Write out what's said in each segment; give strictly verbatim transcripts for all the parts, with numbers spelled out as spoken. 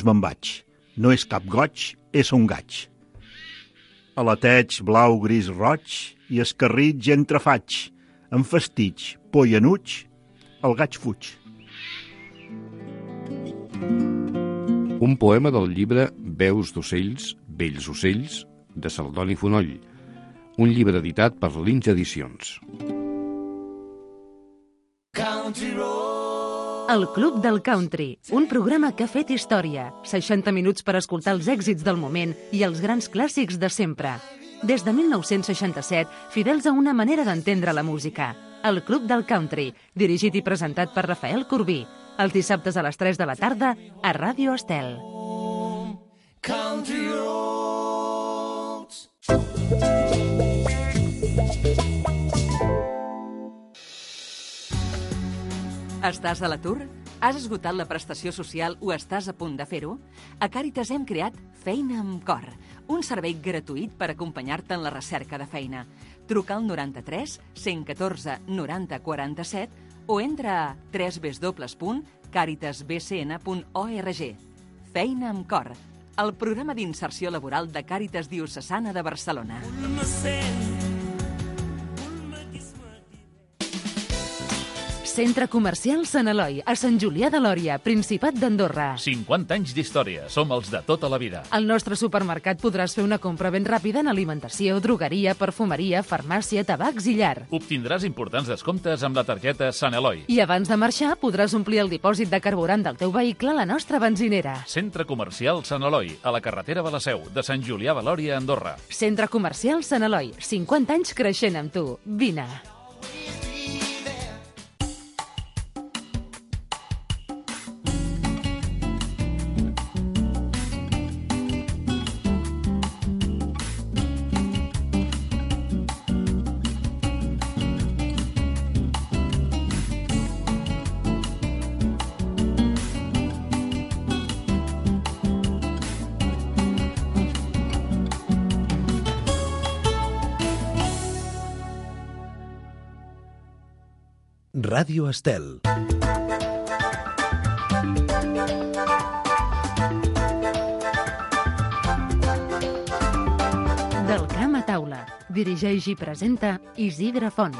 doncs me'n vaig. No és cap goig, és un gaig. Alateig blau, gris, roig i escarritx entrefaig. En fastig, pollanuig, el gaig fuig. Un poema del llibre Veus d'ocells, vells ocells, de Celdoni Fonoll. Un llibre editat per Lynch Edicions. El Club del Country, un programa que ha fet història. seixanta minuts per escoltar els èxits del moment i els grans clàssics de sempre. Des de mil nou-cents seixanta-set, fidels a una manera d'entendre la música. El Club del Country, dirigit i presentat per Rafael Corbí. Els dissabtes a les tres de la tarda a Ràdio Estel. Country Roads. Estàs a l'atur? Has esgotat la prestació social o estàs a punt de fer-ho? A Càritas hem creat Feina amb Cor, un servei gratuït per acompanyar-te en la recerca de feina. Truca al noranta-tres cent catorze noranta quaranta-set o entra a w w w punt càritas b c n punt org. Feina amb Cor, el programa d'inserció laboral de Càritas Diocesana de Barcelona. Centre Comercial Sant Eloi, a Sant Julià de Lòria, Principat d'Andorra. cinquanta anys d'història, som els de tota la vida. Al nostre supermercat podràs fer una compra ben ràpida en alimentació, drogueria, perfumeria, farmàcia, tabacs i llar. Obtindràs importants descomptes amb la targeta Sant Eloi. I abans de marxar podràs omplir el dipòsit de carburant del teu vehicle a la nostra benzinera. Centre Comercial Sant Eloi, a la carretera de la Seu, de Sant Julià de Lòria, Andorra. Centre Comercial Sant Eloi, cinquanta anys creixent amb tu. Vine. Ràdio Estel. Del camp a taula. Dirigeix i presenta Isidre Font.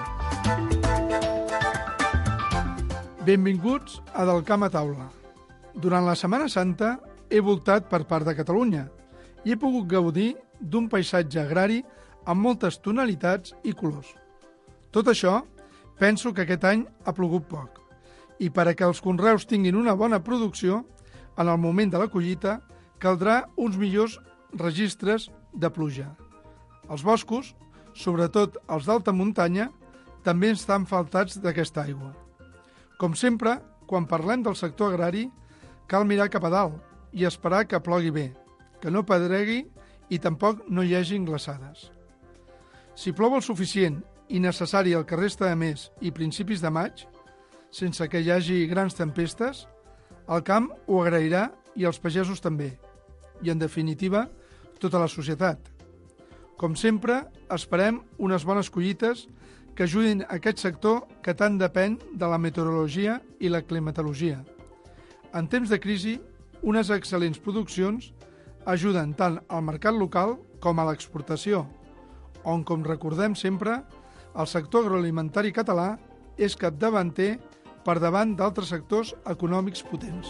Benvinguts a Del camp a taula. Durant la Setmana Santa he voltat per part de Catalunya i he pogut gaudir d'un paisatge agrari amb moltes tonalitats i colors. Tot això penso que aquest any ha plogut poc i per a que els conreus tinguin una bona producció, en el moment de la collita caldrà uns millors registres de pluja. Els boscos, sobretot els d'alta muntanya, també estan faltats d'aquesta aigua. Com sempre, quan parlem del sector agrari, cal mirar cap a dalt i esperar que plogui bé, que no pedregui i tampoc no hi hagi glaçades. Si plou el suficient i necessari el que resta de mes i principis de maig, sense que hi hagi grans tempestes, el camp ho agrairà i els pagesos també, i en definitiva, tota la societat. Com sempre, esperem unes bones collites que ajudin a aquest sector que tant depèn de la meteorologia i la climatologia. En temps de crisi, unes excel·lents produccions ajuden tant al mercat local com a l'exportació, on, com recordem sempre, el sector agroalimentari català és capdavanter per davant d'altres sectors econòmics potents.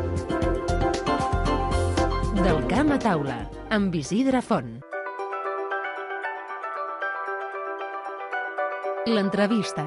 Del camp a taula, amb Isidre Font. L'entrevista.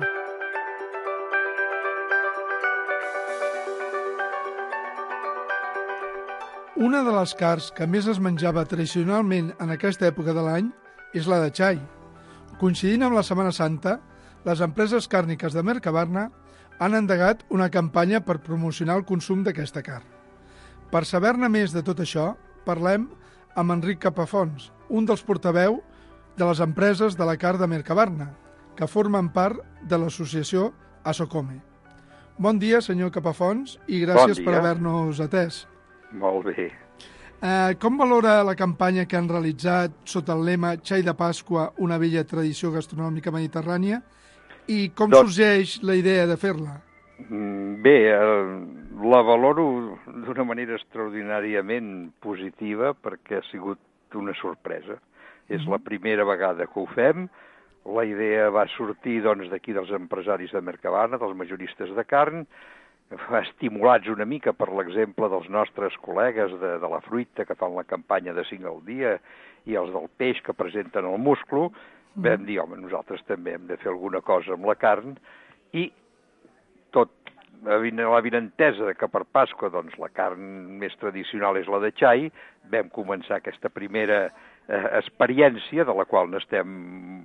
Una de les carns que més es menjava tradicionalment en aquesta època de l'any és la de xai. Coincidint amb la Setmana Santa, les empreses càrniques de Mercabarna han endegat una campanya per promocionar el consum d'aquesta carn. Per saber-ne més de tot això, parlem amb Enric Capafons, un dels portaveu de les empreses de la carn de Mercabarna, que formen part de l'associació Asocome. Bon dia, senyor Capafons, i gràcies bon per haver-nos atès. Molt bé. Eh, com valora la campanya que han realitzat sota el lema Xai de Pasqua, una vella tradició gastronòmica mediterrània, i com doncs, sorgeix la idea de fer-la? Bé, eh, la valoro d'una manera extraordinàriament positiva perquè ha sigut una sorpresa. Mm-hmm. És la primera vegada que ho fem. La idea va sortir doncs, d'aquí dels empresaris de Mercabarna, dels majoristes de carn, estimulats una mica per l'exemple dels nostres col·legues de, de la fruita que fan la campanya de cinc al dia i els del peix que presenten el musclo, mm. vam dir, home, nosaltres també hem de fer alguna cosa amb la carn i tot la vinentesa que per Pasqua doncs, la carn més tradicional és la de xai, vam començar aquesta primera eh, experiència de la qual n'estem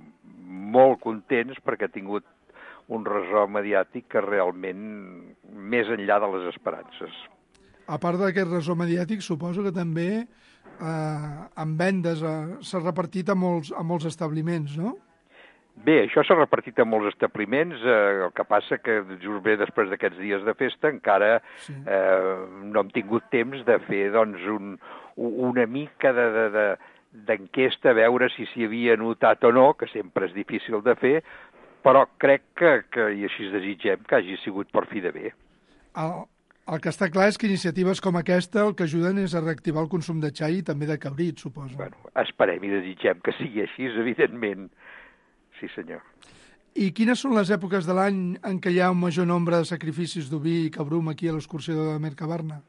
molt contents perquè ha tingut un ressò mediàtic que realment més enllà de les esperances. A part d'aquest ressò mediàtic, suposo que també eh, en vendes eh, s'ha repartit a molts, a molts establiments, no? Bé, això s'ha repartit a molts establiments, eh, el que passa que just bé després d'aquests dies de festa encara sí. eh, no hem tingut temps de fer doncs, un, una mica de, de, de, d'enquesta a veure si s'hi havia notat o no, que sempre és difícil de fer, però crec que, que, i així desitgem, que hagi sigut per fi de bé. El, el que està clar és que iniciatives com aquesta el que ajuden és a reactivar el consum de xai i també de cabrit, suposo. Bueno, esperem i desitgem que sigui així, evidentment. Sí, senyor. I quines són les èpoques de l'any en què hi ha un major nombre de sacrificis d'oví i cabrum aquí a l'excursió de Mercabarna?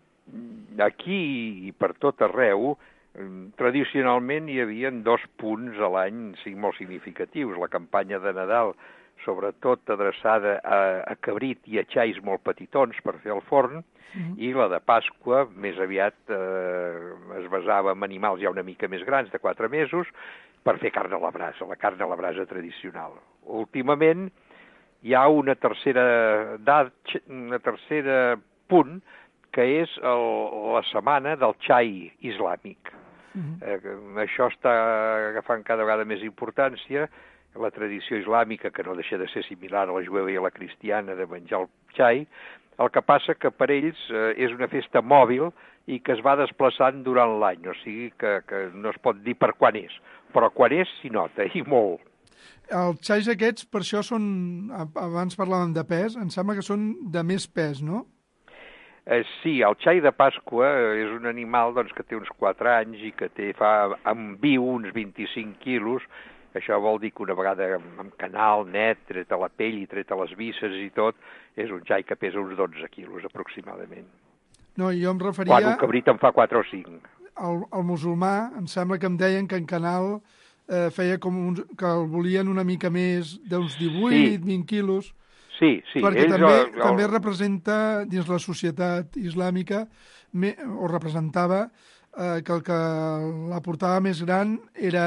Aquí i per tot arreu, tradicionalment hi havia dos punts a l'any molt significatius. La campanya de Nadal, sobretot adreçada a, a cabrit i a xais molt petitons per fer el forn, mm-hmm. i la de Pasqua, més aviat eh, es basava en animals ja una mica més grans, de quatre mesos, per fer carn a la brasa, la carn a la brasa tradicional. Últimament hi ha una tercera, una tercera punt, que és el, la setmana del xai islàmic. Mm-hmm. Eh, això està agafant cada vegada més importància. La tradició islàmica, que no deixa de ser similar a la jueva i a la cristiana, de menjar el xai, el que passa que per ells eh, és una festa mòbil i que es va desplaçant durant l'any, o sigui que, que no es pot dir per quan és, però quan és s'hi nota, i molt. Els xais aquests, per això són, abans parlàvem de pes, em sembla que són de més pes, no? Eh, sí, el xai de Pasqua és un animal doncs, que té uns quatre anys i que té, fa en viu uns vint-i-cinc quilos. Això vol dir que una vegada amb canal net, tret a la pell i tret a les visses i tot, és un xai que pesa uns dotze quilos aproximadament. No, jo em referia... Quan un cabrit en fa quatre o cinc. El, el musulmà, em sembla que em deien que en canal eh, feia com uns, que el volien una mica més d'uns divuit, sí. vint quilos. Sí, sí. Perquè Ells també, el, el... també representa dins la societat islàmica, me, o representava eh, que el que la portava més gran era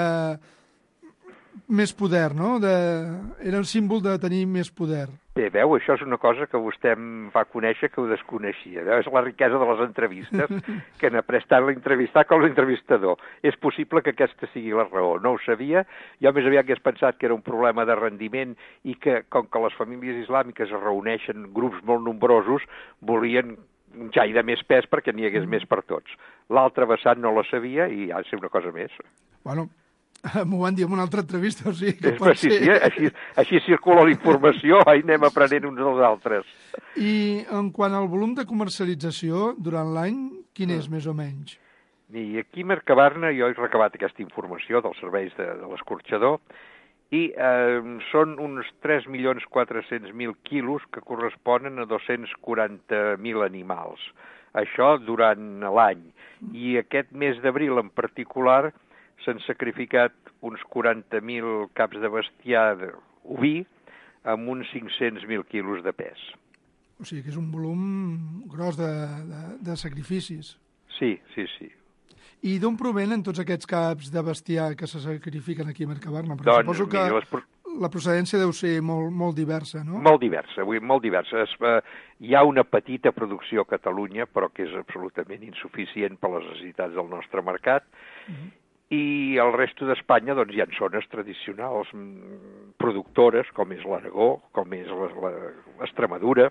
més poder, no? De, era el símbol de tenir més poder. Bé, veu, això és una cosa que vostè em va conèixer que ho desconeixia. És la riquesa de les entrevistes, que n'ha prestat l'entrevistat com l'entrevistador. És possible que aquesta sigui la raó. No ho sabia. Jo més aviat hagués pensat que era un problema de rendiment i que, com que les famílies islàmiques es reuneixen grups molt nombrosos, volien un xai de més pes perquè n'hi hagués mm. més per tots. L'altre vessant no la sabia i ha de ser una cosa més. Bueno, m'ho van dir en una altra entrevista, o sigui que pot sí, ser... Sí, així, així circula la informació, i anem aprenent uns dels altres. I en quant al volum de comercialització, durant l'any, quin és, mm. més o menys? I aquí a Mercabarna jo he recabat aquesta informació dels serveis de, de l'escorxador i eh, són uns tres milions quatre-cents mil quilos que corresponen a dos-cents quaranta mil animals. Això durant l'any. I aquest mes d'abril en particular s'han sacrificat uns quaranta mil caps de bestiar oví amb uns cinc-cents mil quilos de pes. O sigui que és un volum gros de, de, de sacrificis. Sí, sí, sí. I d'on provenen tots aquests caps de bestiar que se sacrifiquen aquí a Mercabarna? Perquè doncs, suposo que les... la procedència deu ser molt, molt diversa, no? Molt diversa, avui molt diversa. Es, eh, hi ha una petita producció a Catalunya, però que és absolutament insuficient per les necessitats del nostre mercat, uh-huh. i el resto d'Espanya doncs, hi ha zones tradicionals productores, com és l'Aragó, com és l'Extremadura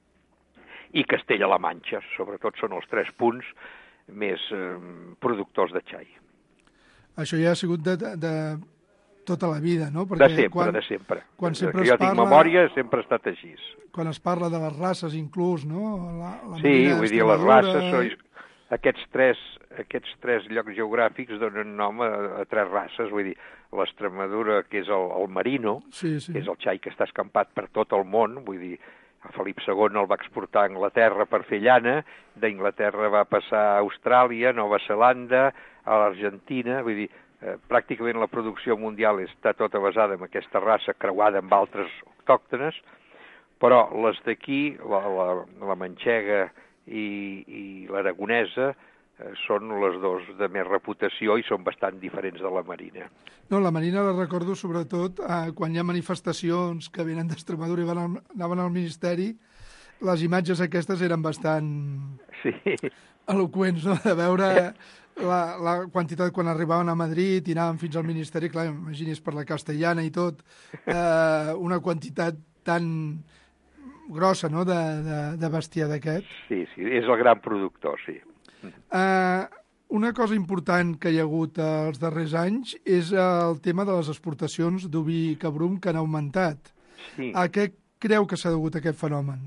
i Castella-La Manxa. Sobretot són els tres punts més eh, productors de xai. Això ja ha sigut de, de, tota la vida, no? Perquè de sempre, quan, de sempre. Quan sempre que jo parla, tinc memòria, sempre ha estat així. Quan es parla de les races, inclús, no? La, la sí, vull dir, les races, són, aquests, tres, aquests tres llocs geogràfics donen nom a, a tres races, vull dir, l'Extremadura, que és el, el merino, sí, sí. que és el xai que està escampat per tot el món, vull dir, Felip segon el va exportar a Anglaterra per fer llana, d'Anglaterra va passar a Austràlia, Nova Zelanda, a l'Argentina, vull dir, eh, pràcticament la producció mundial està tota basada en aquesta raça creuada amb altres autòctones, però les d'aquí, la, la, la manxega i, i l'aragonesa, eh, són les dos de més reputació i són bastant diferents de la marina. No, la marina la recordo sobretot eh, quan hi ha manifestacions que venen d'Extremadura i van al, anaven al Ministeri, les imatges aquestes eren bastant sí. eloqüents, no?, de veure la, la quantitat quan arribaven a Madrid i anaven fins al Ministeri, clar, imagini's per la Castellana i tot, eh, una quantitat tan grossa, no?, de, de, de bestiar d'aquest. Sí, sí, és el gran productor, sí. Eh, una cosa important que hi ha hagut els darrers anys és el tema de les exportacions d'oví cabrum que han augmentat. Sí. A què creu que s'ha degut aquest fenomen?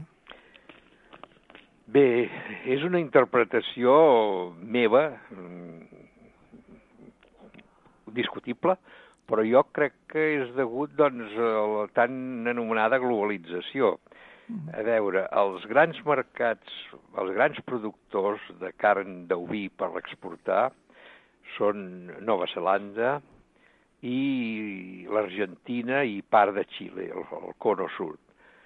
Bé, és una interpretació meva, discutible, però jo crec que és degut doncs, a la tan anomenada globalització. A veure, els grans mercats, els grans productors de carn d'oví per exportar són Nova Zelanda i l'Argentina i part de Xile, el, el Cono Sud.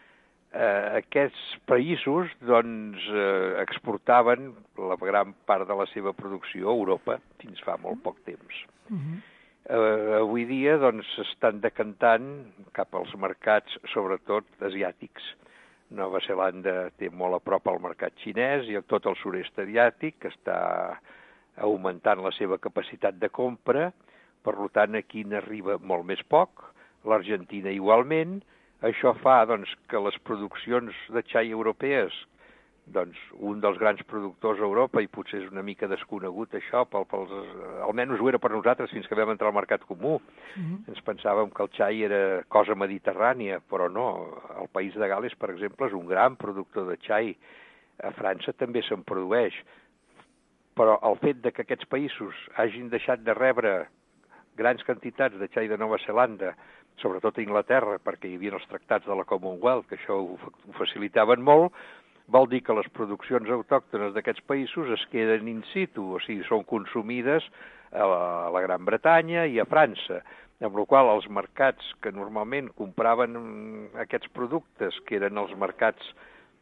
Eh, aquests països doncs, eh, exportaven la gran part de la seva producció a Europa fins fa molt poc temps. Uh-huh. Eh, avui dia doncs, s'estan decantant cap als mercats, sobretot asiàtics. Nova Zelanda té molt a prop al mercat xinès i tot el sud-est asiàtic està augmentant la seva capacitat de compra, per tant aquí n'arriba molt més poc, l'Argentina igualment. Això fa doncs, que les produccions de xai europees, doncs, un dels grans productors a Europa, i potser és una mica desconegut això, pel, pels, almenys ho era per nosaltres fins que vam entrar al mercat comú. Mm-hmm. Ens pensàvem que el xai era cosa mediterrània, però no. El país de Gal·les, per exemple, és un gran productor de xai. A França també se'n produeix. Però el fet de que aquests països hagin deixat de rebre grans quantitats de xai de Nova Zelanda, sobretot a Inglaterra, perquè hi havia els tractats de la Commonwealth, que això ho, ho facilitaven molt, vol dir que les produccions autòctones d'aquests països es queden in situ, o sigui, són consumides a la, a la Gran Bretanya i a França, amb la qual els mercats que normalment compraven aquests productes, que eren els mercats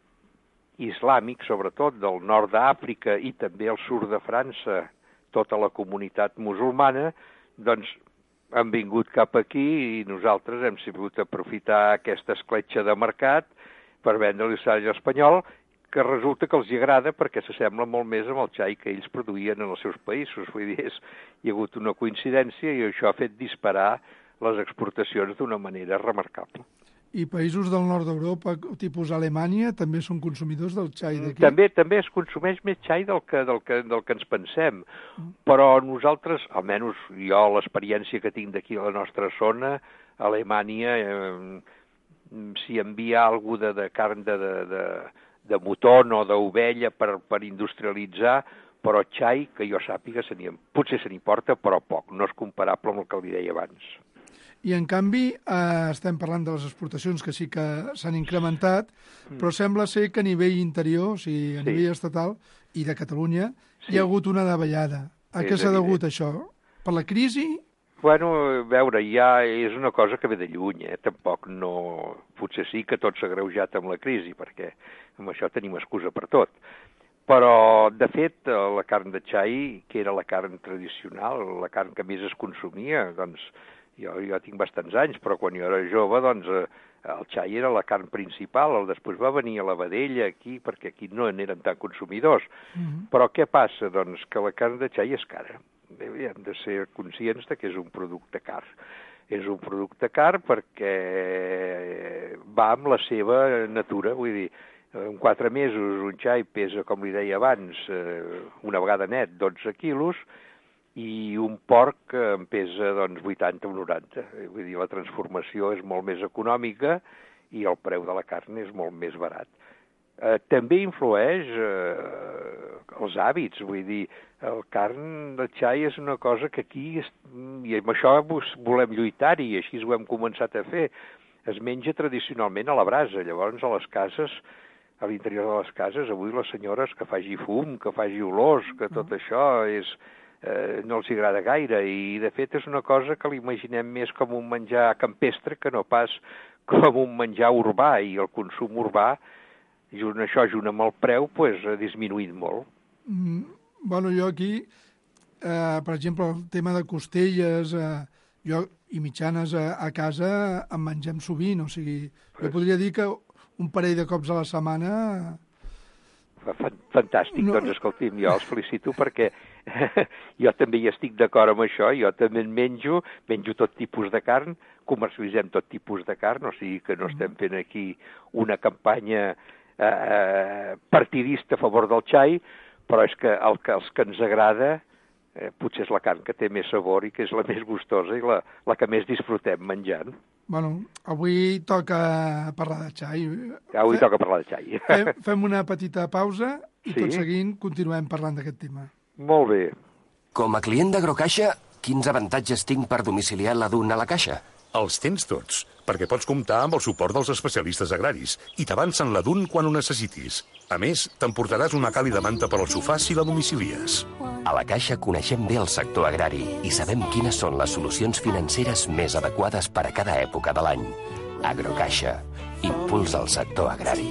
islàmics, sobretot del nord d'Àfrica i també al sud de França, tota la comunitat musulmana, doncs han vingut cap aquí i nosaltres hem sabut aprofitar aquesta escletxa de mercat per vendre-li xai espanyol, que resulta que els hi agrada perquè s'assembla molt més amb el xai que ells produïen en els seus països. Vull dir, és, hi ha hagut una coincidència i això ha fet disparar les exportacions d'una manera remarcable. I països del nord d'Europa, tipus Alemanya, també són consumidors del xai d'aquí? També també es consumeix més xai del que, del que, del que ens pensem, però nosaltres, almenys jo, l'experiència que tinc d'aquí a la nostra zona, a Alemanya, eh, si envia algú de, de carn de, de, de, de moton o d'ovella per, per industrialitzar, però xai, que jo sàpiga, se potser se n'hi porta, però poc. No és comparable amb el que li deia abans. I, en canvi, eh, estem parlant de les exportacions, que sí que s'han incrementat, mm. però sembla ser que a nivell interior, o sigui, a sí. nivell estatal i de Catalunya, sí. hi ha hagut una davallada. A és què s'ha degut això? Per la crisi? Bueno, a veure, ja és una cosa que ve de lluny, eh? Tampoc no... Potser sí que tot s'ha agreujat amb la crisi, perquè amb això tenim excusa per tot. Però, de fet, la carn de xai, que era la carn tradicional, la carn que més es consumia, doncs, jo, jo tinc bastants anys, però quan jo era jove, doncs, el xai era la carn principal, després va venir a la vedella aquí, perquè aquí no n'eren tan consumidors. Mm-hmm. Però què passa? Doncs que la carn de xai és cara. Hem de ser conscients de que és un producte car. És un producte car perquè va amb la seva natura, vull dir, en quatre mesos un xai pesa, com li deia abans, una vegada net, dotze quilos, i un porc que en pesa doncs, vuitanta o noranta. Vull dir, la transformació és molt més econòmica i el preu de la carn és molt més barat. Eh, també influeix eh, els hàbits, vull dir, el carn de xai és una cosa que aquí, i amb això volem lluitar-hi, i així ho hem començat a fer, es menja tradicionalment a la brasa. Llavors, a les cases, a l'interior de les cases, avui les senyores que faci fum, que faci olors, que tot això és, eh, no els agrada gaire, i de fet és una cosa que l'imaginem més com un menjar campestre que no pas com un menjar urbà, i el consum urbà, junt això, junt amb el preu, pues, ha disminuït molt. Mm, bueno, jo aquí, eh, per exemple, el tema de costelles, eh, jo i mitjanes a, a casa en mengem sovint, o sigui, jo podria dir que un parell de cops a la setmana... Fantàstic, no... doncs escolti'm, jo els felicito perquè jo també hi estic d'acord amb això, jo també en menjo, menjo tot tipus de carn, comercialitzem tot tipus de carn, o sigui que no estem fent aquí una campanya eh, partidista a favor del xai, però és que el que, els que ens agrada eh, potser és la carn que té més sabor i que és la més gustosa i la, la que més disfrutem menjant. Bueno, avui toca parlar de xai. Avui toca parlar de xai. Fem, fem una petita pausa i sí? tot seguint continuem parlant d'aquest tema. Molt bé. Com a client d'Agrocaixa, quins avantatges tinc per domiciliar l'adun a la caixa? Els tens tots, perquè pots comptar amb el suport dels especialistes agraris i t'avancen l'adun quan ho necessitis. A més, t'emportaràs una càlida manta per al sofà si la domicilies. A la Caixa coneixem bé el sector agrari i sabem quines són les solucions financeres més adequades per a cada època de l'any. Agrocaixa, impulsa el sector agrari.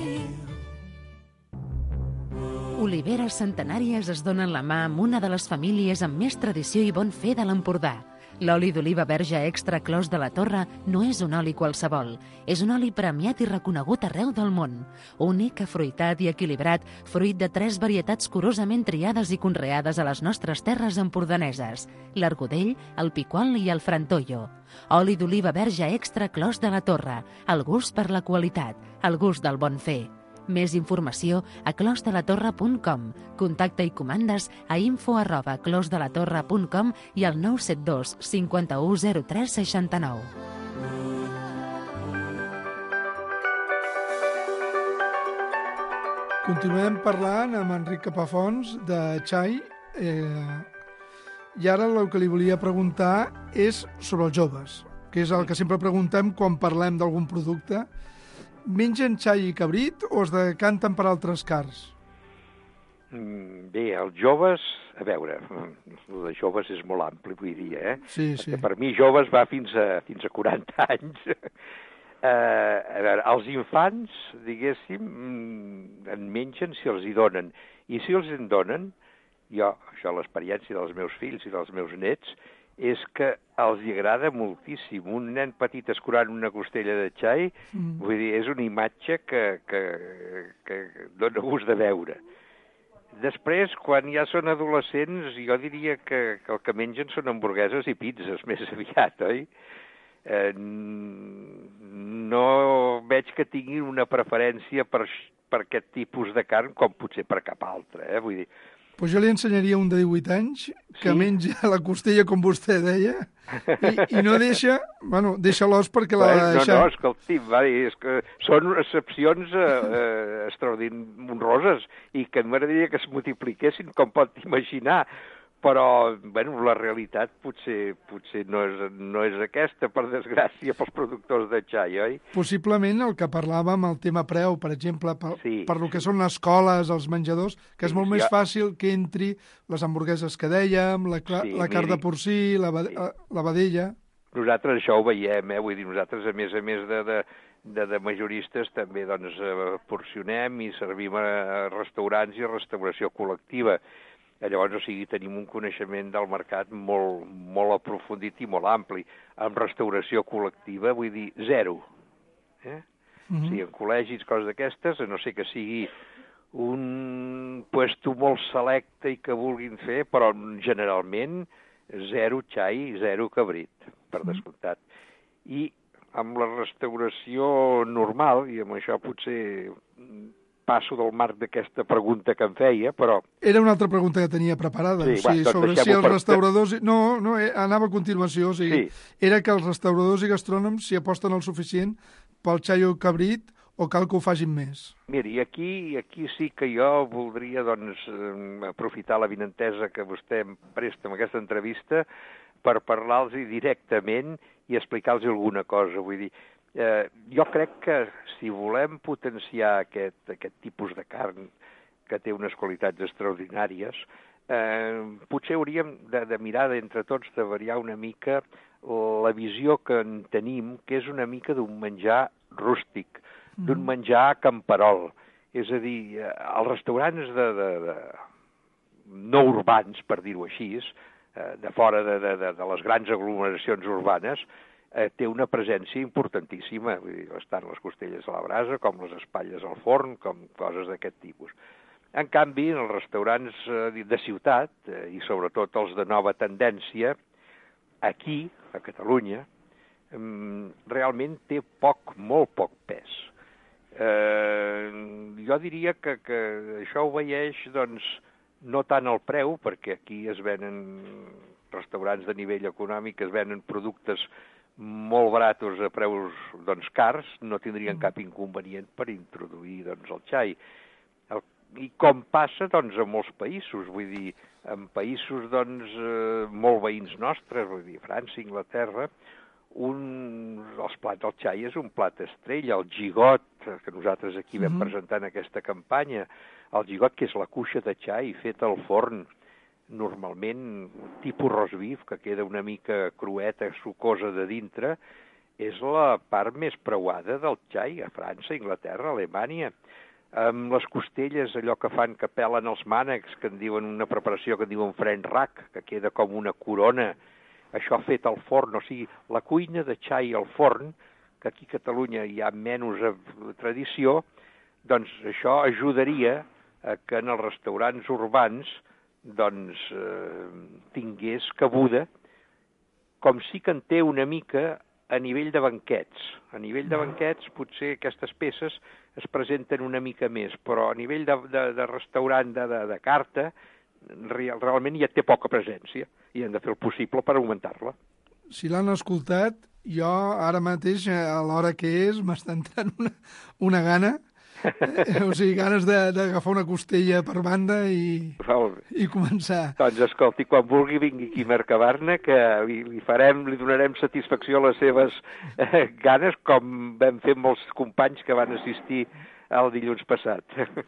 Oliveres centenàries es donen la mà amb una de les famílies amb més tradició i bon fer de l'Empordà. L'oli d'oliva verge extra Clos de la Torre no és un oli qualsevol. És un oli premiat i reconegut arreu del món. Únic, afruitat i equilibrat, fruit de tres varietats curosament triades i conreades a les nostres terres empordaneses: l'argudell, el piquol i el frantollo. Oli d'oliva verge extra Clos de la Torre. El gust per la qualitat, el gust del bon fer. Més informació a clos de la torre punt com. Contacte i comandes a info arroba clos de la torre punt com i al nou set dos cinquanta-u zero tres seixanta-nou. Continuem parlant amb Enric Capafons de xai. Eh, I ara el que li volia preguntar és sobre els joves, que és el que sempre preguntem quan parlem d'algun producte. Mengen xai i cabrit o es decanten per altres cars? Bé, els joves, a veure, el de joves és molt ampli, vull dir, eh? Sí, sí. Perquè per mi joves va fins a, fins a quaranta anys. eh, a veure, els infants, diguéssim, en mengen si els hi donen. I si els en donen, jo, això l'experiència dels meus fills i dels meus nets, és que els hi agrada moltíssim. Un nen petit escurant una costella de xai, mm. vull dir, és una imatge que, que, que dona gust de veure. Després, quan ja són adolescents, jo diria que, que el que mengen són hamburgueses i pizzas, més aviat, oi? Eh, no veig que tinguin una preferència per, per aquest tipus de carn, com potser per cap altre, eh? Vull dir, pues jo li ensenyaria un de divuit anys que sí? menja la costella, com vostè deia, i, i no deixa, bueno, deixa l'os perquè la bueno, deixa... No, no, escolti, va dir, és que són excepcions eh, eh, extraordinàries i que m'agradaria que es multipliquessin, com pot imaginar, però, bueno, la realitat potser, potser no, és, no és aquesta, per desgràcia, pels productors de xai, oi? Possiblement el que parlàvem, el tema preu, per exemple, per, sí, per lo que sí. són les escoles, els menjadors, que és sí, molt sí, més ja. fàcil que entri les hamburgueses que dèiem, la, sí, la carn de porcí, la, sí. la vedella... Nosaltres això ho veiem, eh? Vull dir, nosaltres, a més a més de... de de, de majoristes també doncs, eh, porcionem i servim a restaurants i a restauració col·lectiva. Llavors, o sigui, tenim un coneixement del mercat molt, molt aprofundit i molt ampli. Amb restauració col·lectiva, vull dir, zero. Eh? Mm-hmm. O sigui, en col·legis, coses d'aquestes, a no sé que sigui un puesto molt selecte i que vulguin fer, però generalment zero xai, zero cabrit, per descomptat. I amb la restauració normal, i amb això potser passo del marc d'aquesta pregunta que em feia, però... Era una altra pregunta que tenia preparada, sí, o sigui, bueno, sobre si els per... restauradors... No, no, anava a continuació, o sigui, sí. Era que els restauradors i gastrònoms s'hi aposten el suficient pel xai o cabrit o cal que ho facin més? Miri, aquí, aquí sí que jo voldria doncs, aprofitar la vinentesa que vostè em presta en aquesta entrevista per parlar-los directament i explicar-los alguna cosa. Vull dir, eh, jo crec que si volem potenciar aquest, aquest tipus de carn que té unes qualitats extraordinàries, eh, potser hauríem de, de mirar d'entre tots de variar una mica la visió que en tenim, que és una mica d'un menjar rústic, d'un menjar camperol. És a dir, els restaurants de, de, de no urbans, per dir-ho així, de fora de, de, de, de les grans aglomeracions urbanes, eh, té una presència importantíssima. Vull dir, estan les costelles a la brasa, com les espatlles al forn, com coses d'aquest tipus. En canvi, en els restaurants de ciutat, eh, i sobretot els de nova tendència, aquí, a Catalunya, eh, realment té poc, molt poc pes. Eh, jo diria que, que això obeeix, doncs, no tant el preu, perquè aquí es venen restaurants de nivell econòmic, es venen productes molt baratos a preus doncs, cars, no tindrien cap inconvenient per introduir doncs, el xai. El, I com passa doncs, a molts països, vull dir, en països doncs, eh, molt veïns nostres, vull dir, França, Inglaterra, un, els plats del xai és un plat estrella, el gigot, que nosaltres aquí vam uh-huh. presentar en aquesta campanya, el gigot, que és la cuixa de xai feta al forn, normalment tipus rosbif, que queda una mica crueta, sucosa de dintre, és la part més preuada del xai a França, Inglaterra, Alemanya. Amb les costelles, allò que fan que pelen els mànecs, que en diuen una preparació que en diuen French rack, que queda com una corona, això fet al forn, o sigui, la cuina de xai al forn, que aquí a Catalunya hi ha menys tradició, doncs això ajudaria a que en els restaurants urbans doncs eh, tingués cabuda, com sí que en té una mica a nivell de banquets. A nivell de banquets potser aquestes peces es presenten una mica més, però a nivell de, de, de restaurant de, de, de carta real, realment ja té poca presència i hem de fer el possible per augmentar-la. Si l'han escoltat, jo ara mateix, a l'hora que és, m'està entrant una, una gana, eh, o sigui, ganes d'agafar una costella per banda i, i començar. Doncs escolti, quan vulgui vingui aquí a Mercabarna, que li, li farem, li donarem satisfacció a les seves eh, ganes, com vam fer molts companys que van assistir el dilluns passat.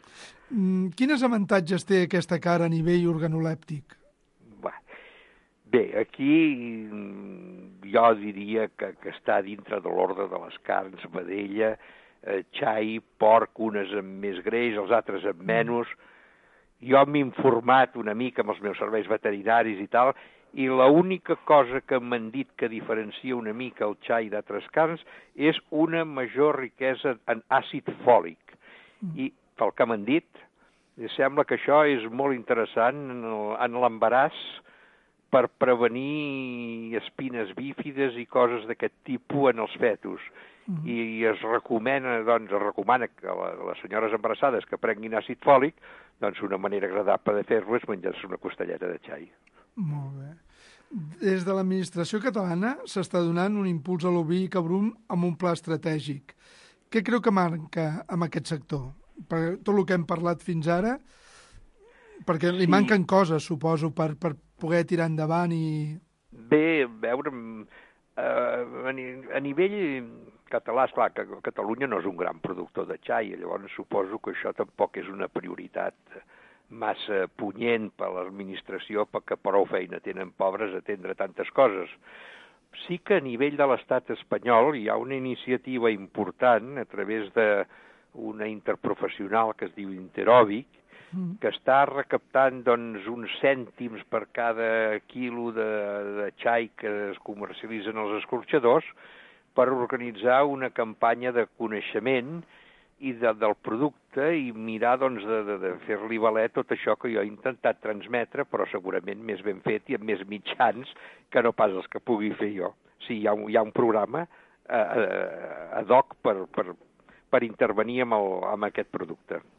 Quins avantatges té aquesta cara a nivell organolèptic? Bé, aquí jo diria que, que està dintre de l'ordre de les carns, vedella, eh, xai, porc, unes amb més greix, els altres amb menys. Jo m'he informat una mica amb els meus serveis veterinaris i tal, i l'única cosa que m'han dit que diferencia una mica el xai d'altres carns és una major riquesa en àcid fòlic. I pel que m'han dit, sembla que això és molt interessant en l'embaràs, per prevenir espines bífides i coses d'aquest tipus en els fetus. Uh-huh. I es recomana, doncs, es recomana que a les senyores embarassades que prenguin àcid fòlic, doncs una manera agradable de fer-ho és menjar-se una costelleta de xai. Molt bé. Des de l'administració catalana s'està donant un impuls a l'oví i cabrum amb un pla estratègic. Què creu que manca en aquest sector? Per tot el que hem parlat fins ara, perquè li sí. manquen coses, suposo, per, per poder tirar endavant i... Bé, veure, eh, a nivell català, esclar, que Catalunya no és un gran productor de xai, llavors suposo que això tampoc és una prioritat massa punyent per l'administració, perquè prou feina tenen pobres a atendre tantes coses. Sí que a nivell de l'estat espanyol hi ha una iniciativa important a través d'una interprofessional que es diu Interòbic, que està recaptant doncs, uns cèntims per cada quilo de, de xai que es comercialitzen als escorxadors per organitzar una campanya de coneixement i de, del producte i mirar doncs, de, de, de fer-li valer tot això que jo he intentat transmetre, però segurament més ben fet i amb més mitjans que no pas els que pugui fer jo. Sí, hi ha un, hi ha un programa eh, ad hoc per, per, per intervenir amb, el, amb aquest producte.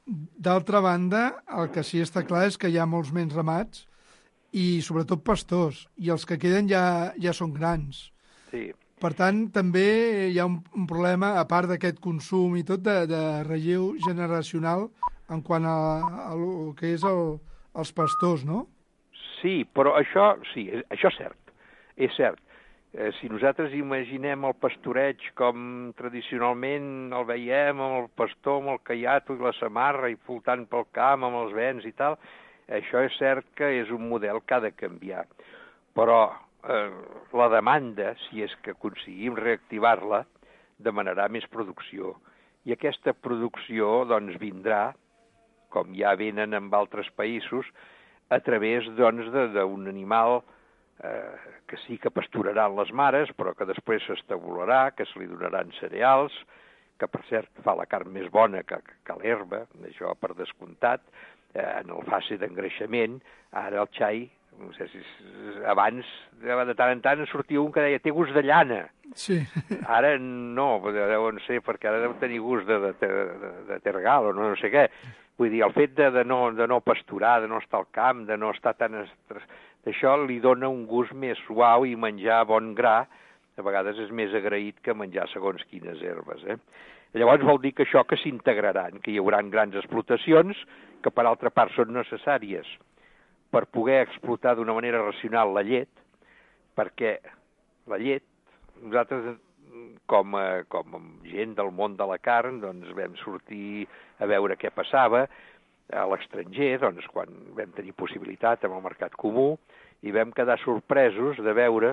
D'altra banda, el que sí està clar és que hi ha molts menys ramats i sobretot pastors, i els que queden ja, ja són grans. Sí. Per tant, també hi ha un, un problema, a part d'aquest consum i tot, de, de relleu generacional en quant a, a, a el que és el, els pastors, no? Sí, però això, sí, això és cert, és cert. Eh, si nosaltres imaginem el pastoreig com tradicionalment el veiem, amb el pastor, amb el caiato i la samarra, i voltant pel camp, amb els vents i tal, això és cert que és un model que ha de canviar. Però eh, la demanda, si és que aconseguim reactivar-la, demanarà més producció. I aquesta producció, doncs, vindrà, com ja venen en altres països, a través, doncs, d'un animal eh, que sí que pasturaran les mares, però que després s'estabularà, que se li donaran cereals, que, per cert, fa la carn més bona que, que l'herba, això per descomptat, eh, en el fase d'engreixament. Ara el xai, no sé si abans, de tant en tant, sortia un que deia té gust de llana. Sí. Ara no, deuen ser, perquè ara deu tenir gust de, de, de, de tergal o no, no sé què. Vull dir, el fet de, de, no, de no pasturar, de no estar al camp, de no estar tan... Estres... Això li dona un gust més suau, i menjar bon gra a vegades és més agraït que menjar segons quines herbes. Eh? Llavors vol dir que això que s'integraran, que hi haurà grans explotacions que per altra part són necessàries per poder explotar d'una manera racional la llet, perquè la llet, nosaltres com a, com a gent del món de la carn, doncs vam sortir a veure què passava a l'estranger, doncs quan vam tenir possibilitat amb el mercat comú, i vam quedar sorpresos de veure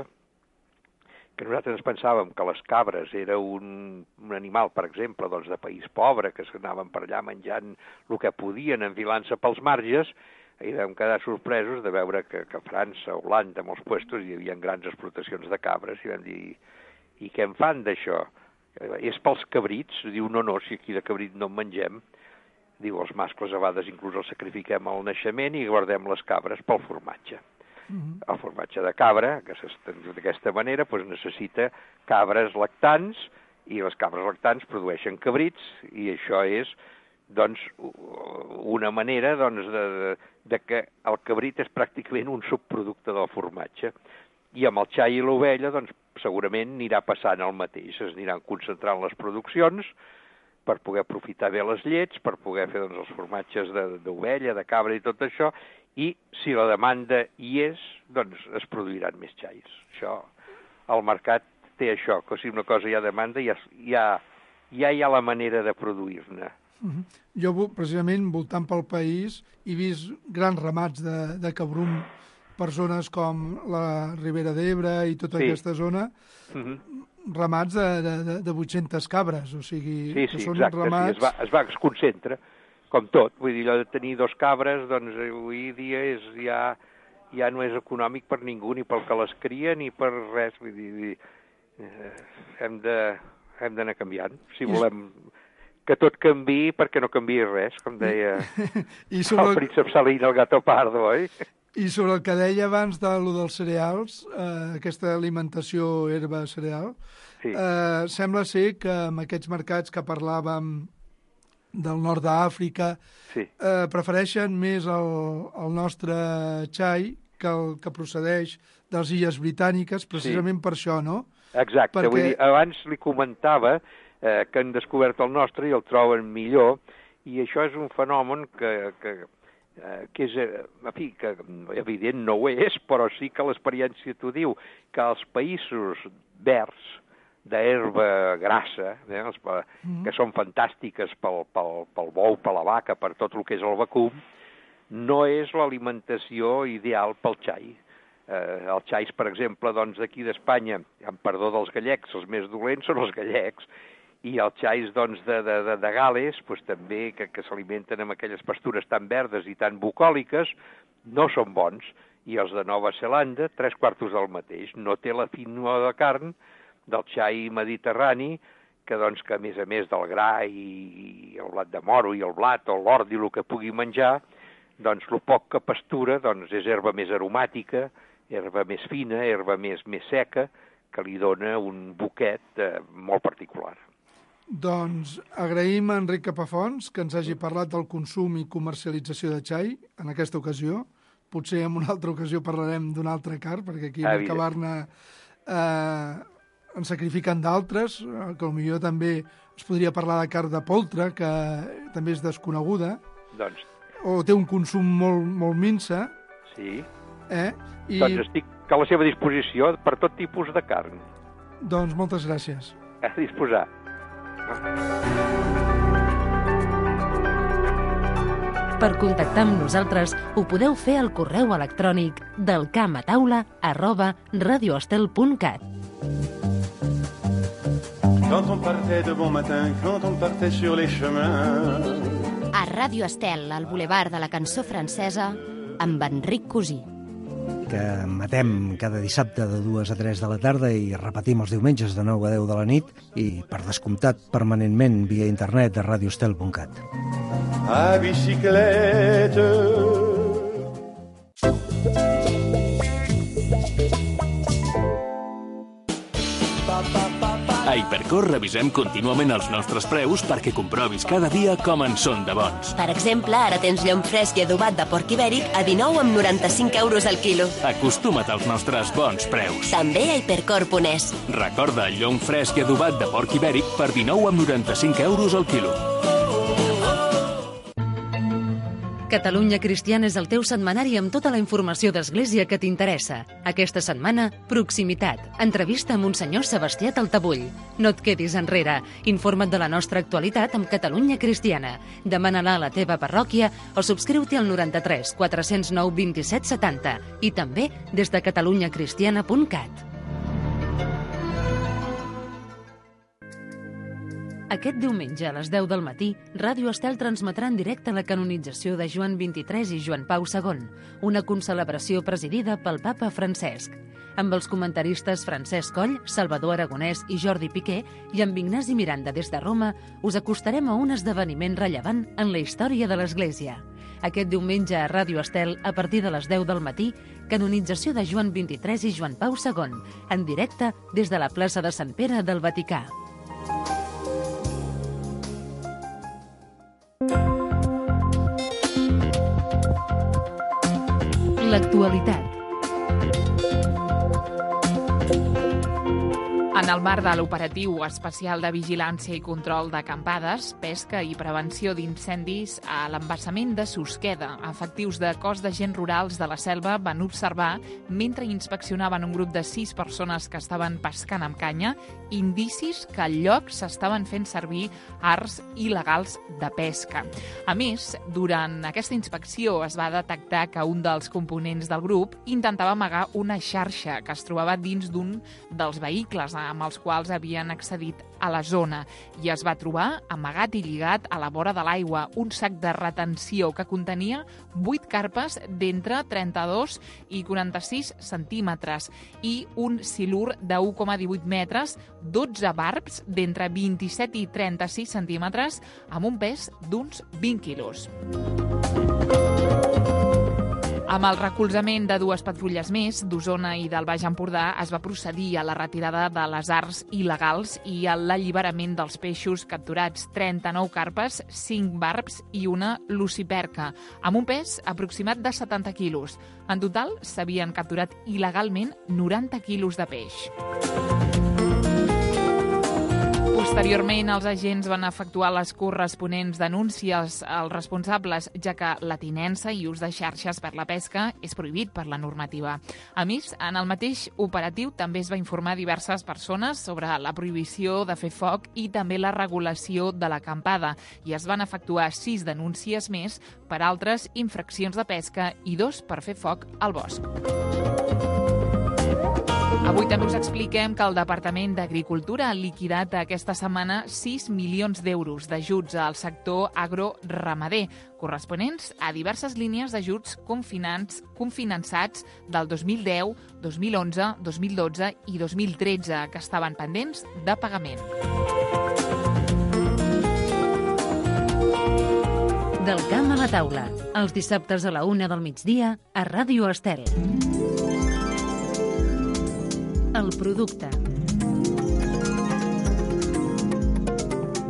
que nosaltres ens pensàvem que les cabres era un, un animal, per exemple, doncs de país pobre, que s'anaven per allà menjant el que podien, enfilant-se pels marges, i vam quedar sorpresos de veure que, que a França, a Holanda, a molts puestos hi havia grans explotacions de cabres, i vam dir, i què en fan d'això? És pels cabrits? Diu, no, no, si aquí de cabrit no en mengem. Diu, els mascles a vegades inclús els sacrifiquem al naixement i guardem les cabres pel formatge. Mm-hmm. El formatge de cabra, que s'estén d'aquesta manera, doncs necessita cabres lactants, i les cabres lactants produeixen cabrits, i això és, doncs, una manera, doncs, de, de, de que el cabrit és pràcticament un subproducte del formatge. I amb el xai i l'ovella, doncs, segurament anirà passant el mateix, es aniran concentrant les produccions per poder aprofitar bé les llets, per poder fer, doncs, els formatges d'ovella, de, de cabra i tot això, i si la demanda hi és, doncs es produiran més xais. Això, el mercat té això, que si una cosa hi ha demanda, ja, ja, ja hi ha la manera de produir-ne. Uh-huh. Jo, precisament, voltant pel país, he vist grans ramats de, de cabrum per zones com la Ribera d'Ebre i tota sí. aquesta zona, uh-huh. ramats de, de, de vuit-centes cabres, o sigui, sí, que sí, són exacte, ramats... Sí, es va, es va, es concentra, com tot. Vull dir, allò de tenir dos cabres, doncs avui dia és, ja, ja no és econòmic per ningú, ni pel que les cria, ni per res. Vull dir, eh, hem de, hem d'anar canviant, si volem que tot canviï, perquè no canviï res, com deia I sobre... el príncep Salín, el gato pardo, oi? I sobre el que deia abans de lo dels cereals, eh, aquesta alimentació herba-cereal, sí. eh, sembla ser que amb aquests mercats que parlàvem del nord d'Àfrica, sí. eh, prefereixen més el, el nostre xai que el que procedeix de les Illes Britàniques, precisament sí. per això, no? Exacte, Perquè... vull dir, abans li comentava eh, que han descobert el nostre i el troben millor, i això és un fenomen que... que que és, en fi, que evident no ho és, però sí que l'experiència t'ho diu, que els països verds d'herba grassa, eh, els, mm. que són fantàstiques pel, pel, pel bou, per la vaca, per tot el que és el vacum, no és l'alimentació ideal pel xai. Eh, els xais, per exemple, doncs d'aquí d'Espanya, amb perdó dels gallecs, els més dolents són els gallecs, i els xais doncs, de, de, de, de Gales, doncs, també, que, que s'alimenten amb aquelles pastures tan verdes i tan bucòliques, no són bons. I els de Nova Zelanda, tres quartos del mateix. No té la finor de carn del xai mediterrani, que, doncs, que a més a més del gra i, i el blat de moro i el blat o l'ordi, el que pugui menjar, doncs el poc que pastura doncs, és herba més aromàtica, herba més fina, herba més, més seca, que li dona un boquet eh, molt particular. Doncs agraïm a Enric Capafons que ens hagi parlat del consum i comercialització de xai en aquesta ocasió. Potser en una altra ocasió parlarem d'un altre car, perquè aquí a Mercabarna eh, en sacrifiquen d'altres, que potser també es podria parlar de car de poltre, que també és desconeguda, doncs... o té un consum molt, molt minsa. Sí. Eh? I... Doncs estic a la seva disposició per tot tipus de carn. Doncs moltes gràcies. A disposar. Per contactar amb nosaltres ho podeu fer al correu electrònic del camp a taula arroba radioestel punt cat. Quand on partait de bon matin, quand on partait sur les chemins. A Ràdio Estel, al Boulevard de la Cançó Francesa, amb Enric Cosí. Que matem cada dissabte de dues a tres de la tarda i repetim els diumenges de nou a deu de la nit i, per descomptat, permanentment via internet a radioestel punt cat. A bicicleta. A Hipercor revisem contínuament els nostres preus perquè comprovis cada dia com en són de bons. Per exemple, ara tens llom fresc i adobat de porc ibèric a dinou amb noranta-cinc euros al quilo. Acostuma't als nostres bons preus. També a hipercor punt es. Recorda el llom fresc i adobat de porc ibèric per dinou amb noranta-cinc euros al quilo. Catalunya Cristiana és el teu setmanari amb tota la informació d'Església que t'interessa. Aquesta setmana, Proximitat. Entrevista amb Monsenyor Sebastià Taltabull. No et quedis enrere. Informa't de la nostra actualitat amb Catalunya Cristiana. Demana-la a la teva parròquia o subscriu-t'hi al noranta-tres quatre cents nou vint-i-set setanta i també des de catalunya cristiana punt cat. Aquest diumenge a les deu del matí, Ràdio Estel transmetrà en directe la canonització de Joan vint-i-tres i Joan Pau segon, una concelebració presidida pel papa Francesc. Amb els comentaristes Francesc Coll, Salvador Aragonès i Jordi Piqué, i amb Ignasi Miranda des de Roma, us acostarem a un esdeveniment rellevant en la història de l'Església. Aquest diumenge a Ràdio Estel, a partir de les deu del matí, canonització de Joan vint-i-tres i Joan Pau segon, en directe des de la plaça de Sant Pere del Vaticà. L'actualitat. En el marc de l'operatiu especial de vigilància i control d'acampades, pesca i prevenció d'incendis a l'embassament de Susqueda, efectius de cos d'agents rurals de la selva van observar, mentre inspeccionaven un grup de sis persones que estaven pescant amb canya, indicis que al lloc s'estaven fent servir arts il·legals de pesca. A més, durant aquesta inspecció es va detectar que un dels components del grup intentava amagar una xarxa que es trobava dins d'un dels vehicles amb els quals havien accedit a la zona i es va trobar amagat i lligat a la vora de l'aigua un sac de retenció que contenia vuit carpes d'entre trenta-dos i quaranta-sis centímetres i un silur de u coma divuit metres, dotze barbs d'entre vint-i-set i trenta-sis centímetres amb un pes d'uns vint quilos. Amb el recolzament de dues patrulles més, d'Osona i del Baix Empordà, es va procedir a la retirada de les arts il·legals i a l'alliberament dels peixos capturats, trenta-nou carpes, cinc barbs i una luciperca, amb un pes aproximat de setanta quilos. En total, s'havien capturat il·legalment noranta quilos de peix. Posteriorment, els agents van efectuar les corresponents denúncies als responsables, ja que la tinença i ús de xarxes per la pesca és prohibit per la normativa. A més, en el mateix operatiu també es va informar diverses persones sobre la prohibició de fer foc i també la regulació de l'acampada, i es van efectuar sis denúncies més per altres infraccions de pesca i dos per fer foc al bosc. Avui també us expliquem que el Departament d'Agricultura ha liquidat aquesta setmana sis milions d'euros d'ajuts al sector agroramader, corresponents a diverses línies d'ajuts confinançats del dos mil deu, dos mil onze, dos mil dotze i dos mil tretze, que estaven pendents de pagament. Del camp a la taula, els dissabtes a la una del migdia a Ràdio Estel. El producte.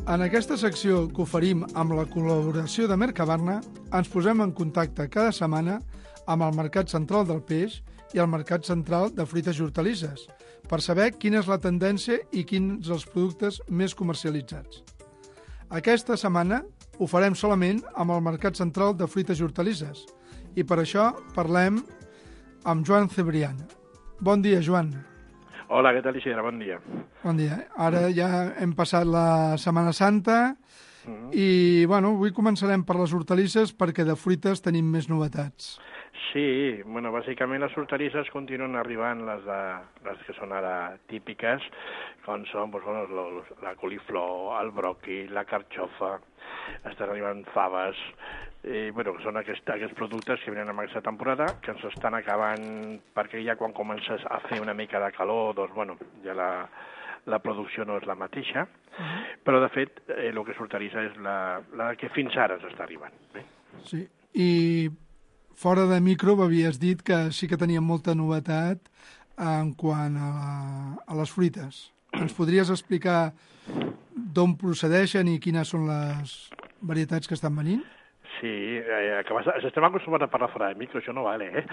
En aquesta secció que oferim amb la col·laboració de Mercabarna, ens posem en contacte cada setmana amb el Mercat Central del Peix i el Mercat Central de Fruites i Hortalisses, per saber quina és la tendència i quins els productes més comercialitzats. Aquesta setmana ho farem solament amb el Mercat Central de Fruites i Hortalisses i per això parlem amb Joan Cebrián. Bon dia, Joan. Hola, què tal, Isidre? Bon dia. Bon dia. Ara ja hem passat la Setmana Santa mm-hmm. i, bueno, avui començarem per les hortalisses perquè de fruites tenim més novetats. Sí, bueno, bàsicament les hortalisses continuen arribant les, de, les que són ara típiques, com són doncs, bueno, la coliflor, el broqui, la carxofa, estan arribant faves, i, bueno, són aquests, aquests productes que venen amb aquesta temporada, que ens estan acabant, perquè ja quan comences a fer una mica de calor, doncs, bueno, ja la, la producció no és la mateixa, uh-huh. però, de fet, eh, el que s'hortalissa és la, la que fins ara ens està arribant. Eh? Sí, i fora de micro m'havies dit que sí que teníem molta novetat en quant a, la, a les fruites. Ens podries explicar d'on procedeixen i quines són les varietats que estan venint? Sí, eh, que vas, estem acostumats a parlar fora de micro, això no vale, eh?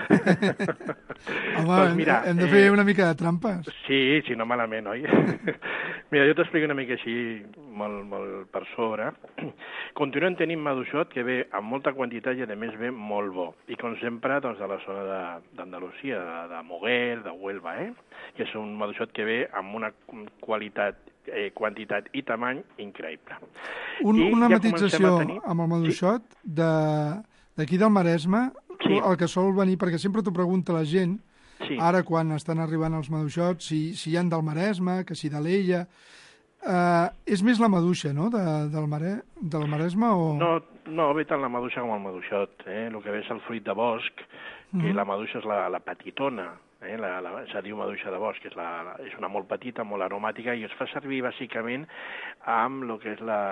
Home, pues mira, hem de fer eh, una mica de trampes. Sí, sí, no malament, oi? Mira, jo t'explico una mica així, molt, molt per sobre. Continuem tenint maduixot que ve amb molta quantitat i, a més, ve molt bo. I, com sempre, doncs, de la zona d'Andalusia, de, de Moguer, de Huelva, eh? Que és un maduixot que ve amb una qualitat, eh, quantitat i tamany increïble. Un, I una ja matització tenir... amb el maduixot sí. d'aquí de, del Maresme, sí. el que sol venir, perquè sempre t'ho pregunta la gent, sí. ara quan estan arribant els maduixots, si, si hi ha del Maresme, que si de l'Ella... Uh, és més la maduixa, no?, de, del, Mare, del Maresme, o...? No, no, ve tant la maduixa com el maduixot. Eh? El que ve és el fruit de bosc, que mm-hmm. la maduixa és la, la petitona, eh? la, la, se diu maduixa de bosc, és, la, la, és una molt petita, molt aromàtica, i es fa servir bàsicament amb el que és la...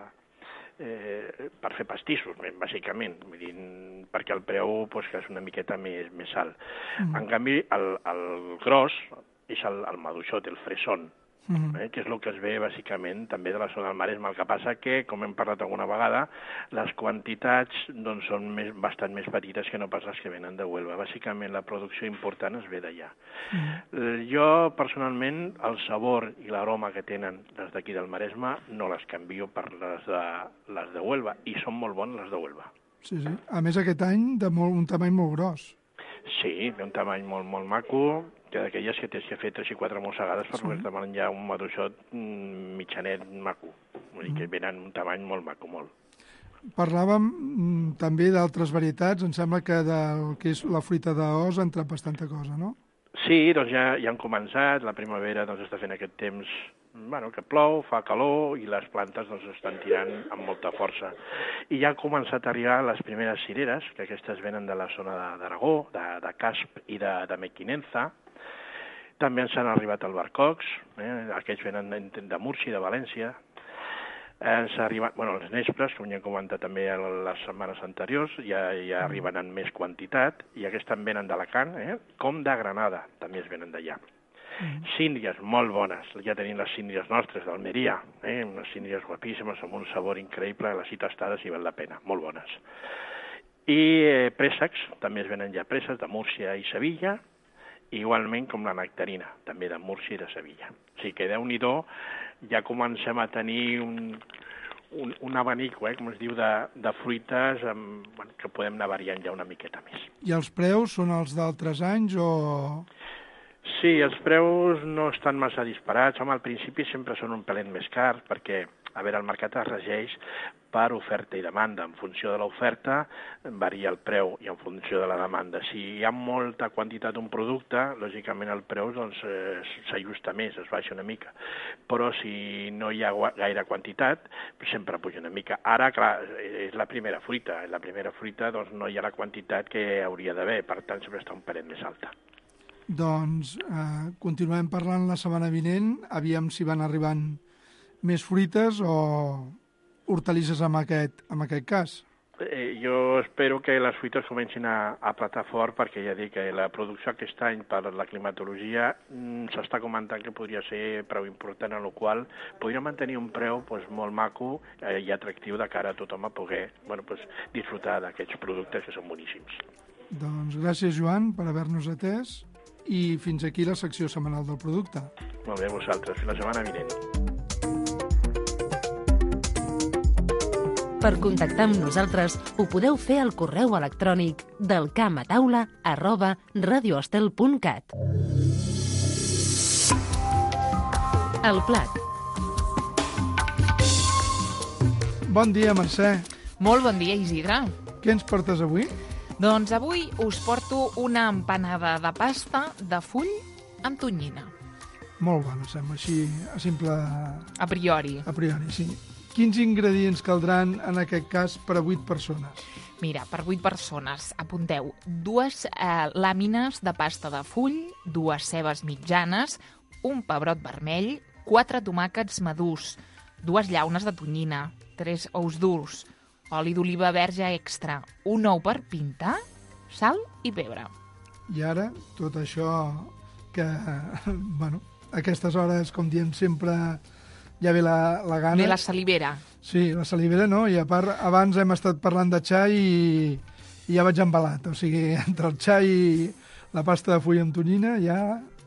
Eh, per fer pastissos, bàsicament, vull dir, perquè el preu pues, que és una miqueta més, més alt. Mm-hmm. En canvi, el, el gros és el, el maduixot, el fresón, Mm-hmm. eh, que és el que es ve bàsicament també de la zona del Maresme. El que passa que, com hem parlat alguna vegada, les quantitats doncs, són més, bastant més petites que no pas les que venen de Huelva. Bàsicament la producció important es ve d'allà. Mm-hmm. Eh, jo, personalment, el sabor i l'aroma que tenen les d'aquí del Maresme no les canvio per les de, les de Huelva, i són molt bones les de Huelva. Sí, sí. A més, aquest any de molt, un tamany molt gros. Sí, un tamany molt, molt maco, que d'aquelles que tens que fer tres i quatre mossegades per poder-te sí. menjar un maduixot mitjanet maco. Vull dir que venen un tamany molt maco, molt. Parlàvem mm, també d'altres varietats. Em sembla que del que és la fruita d'os ha entrat bastanta cosa, no? Sí, doncs ja, ja han començat. La primavera doncs, està fent aquest temps bueno, que plou, fa calor i les plantes doncs, estan tirant amb molta força. I ja han començat a arribar les primeres cireres, que aquestes venen de la zona d'Aragó, de, de Casp i de, de Mequinenza. També ens han arribat albercocs, eh? Aquests venen de Múrcia i de València. Ens ha arribat, bueno, els nespres, com ja hem comentat també les setmanes anteriors, ja, ja arriben en més quantitat, i aquests també venen d'Alacant, eh? Com de Granada, també es venen d'allà. Mm. Síndries molt bones, ja tenim les síndries nostres d'Almeria, eh? Unes síndries guapíssimes, amb un sabor increïble, les hi tastades i val la pena, molt bones. I eh, préssecs, també es venen ja préssecs de Múrcia i Sevilla, igualment com la nectarina, també de Múrcia i de Sevilla. O sigui que, Déu-n'hi-do, ja comencem a tenir un, un, un abanico, eh, com es diu, de, de fruites amb, bueno, que podem anar variant ja una miqueta més. I els preus són els d'altres anys o...? Sí, els preus no estan massa disparats. Home, al principi sempre són un pelet més cars perquè, a veure, el mercat es regeix per oferta i demanda. En funció de l'oferta varia el preu i en funció de la demanda. Si hi ha molta quantitat d'un producte, lògicament el preu doncs, eh, s'ajusta més, es baixa una mica. Però si no hi ha gaire quantitat, sempre puja una mica. Ara, clar, és la primera fruita. La primera fruita doncs, no hi ha la quantitat que hauria d'haver, per tant sempre està un pelet més alta. Doncs eh, continuem parlant la setmana vinent, aviam si van arribant més fruites o hortalisses en aquest, en aquest cas. Eh, jo espero que les fruites comencin a, a platar fort, perquè ja dic que la producció aquest any per la climatologia mm, s'està comentant que podria ser prou important, en la qual podria mantenir un preu pues, molt maco eh, i atractiu de cara a tothom a poder bueno, pues, disfrutar d'aquests productes que són boníssims. Doncs gràcies, Joan, per haver-nos atès i fins aquí la secció setmanal del producte. Molt bé, vosaltres. Fins la setmana vinent. Per contactar amb nosaltres ho podeu fer al correu electrònic del camp a taula arroba radioestel punt cat. El plat. Bon dia, Mercè. Molt bon dia, Isidre. Què ens portes avui? Doncs avui us porto una empanada de pasta de full amb tonyina. Molt bona, sembla, així a simple... A priori. A priori, sí. Quins ingredients caldran, en aquest cas, per a vuit persones? Mira, per vuit persones, apunteu dues eh, làmines de pasta de full, dues cebes mitjanes, un pebrot vermell, quatre tomàquets madurs, dues llaunes de tonyina, tres ous durs, oli d'oliva verge extra, un ou per pintar, sal i pebre. I ara, tot això que, bueno, a aquestes hores, com diem sempre... Ja ve la, la gana. Ve la salivera. Sí, la salivera, no? I a part, abans hem estat parlant de xai i, i ja vaig embalat. O sigui, entre el xai i la pasta de full amb tonyina ja...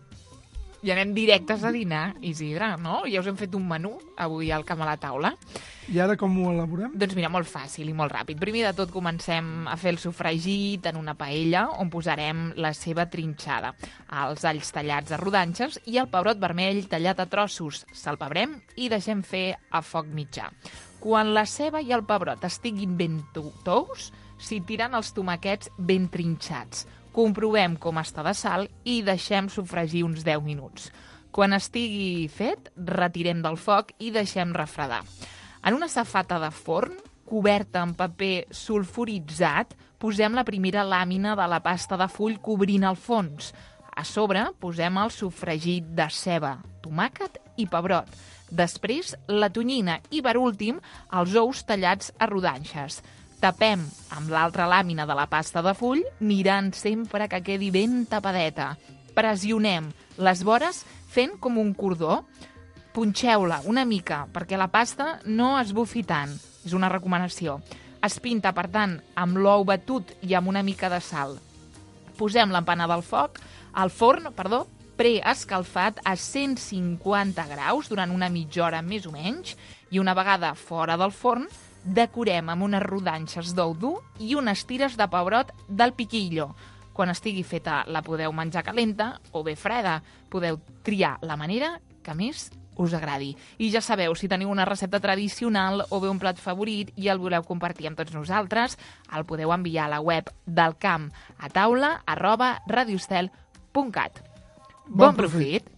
Ja anem directes a dinar, Isidre, no? Ja us hem fet un menú avui al camp a la taula. I ara com ho elaborem? Doncs mira, molt fàcil i molt ràpid. Primer de tot comencem a fer el sofregit en una paella on posarem la ceba trinxada, els alls tallats a rodanxes i el pebrot vermell tallat a trossos. Salpebrem i deixem fer a foc mitjà. Quan la ceba i el pebrot estiguin ben tous, s'hi tiren els tomàquets ben trinxats. Comprovem com està de sal i deixem sofregir uns deu minuts. Quan estigui fet, retirem del foc i deixem refredar. En una safata de forn, coberta amb paper sulfuritzat, posem la primera làmina de la pasta de full cobrint el fons. A sobre posem el sofregit de ceba, tomàquet i pebrot. Després, la tonyina i, per últim, els ous tallats a rodanxes. Tapem amb l'altra làmina de la pasta de full, mirant sempre que quedi ben tapadeta. Pressionem les vores fent com un cordó. Punxeu-la una mica perquè la pasta no es bufi tant. És una recomanació. Es pinta, per tant, amb l'ou batut i amb una mica de sal. Posem l'empanada al foc, al forn, perdó, preescalfat a cent cinquanta graus durant una mitja hora més o menys, i una vegada fora del forn, decorem amb unes rodanxes d'ou dur i unes tires de pebrot del piquillo. Quan estigui feta la podeu menjar calenta o bé freda. Podeu triar la manera que més us agradi. I ja sabeu, si teniu una recepta tradicional o bé un plat favorit i el voleu compartir amb tots nosaltres, el podeu enviar a la web del camp a taula arroba radioestel punt cat. Bon, bon profit!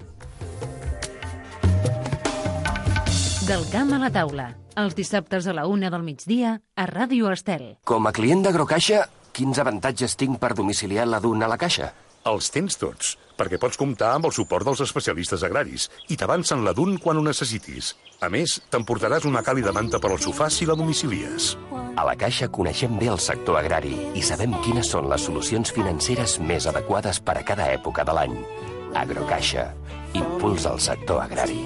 Del camp a la taula, els dissabtes a la una del migdia a Ràdio Estel. Com a client d'Agrocaixa, quins avantatges tinc per domiciliar la D U N a la caixa? Els tens tots, perquè pots comptar amb el suport dels especialistes agraris i t'avancen la D U N quan ho necessitis. A més, t'emportaràs una càlida manta per al sofà si la domicilies. A la Caixa coneixem bé el sector agrari i sabem quines són les solucions financeres més adequades per a cada època de l'any. Agrocaixa, impulsa el sector agrari.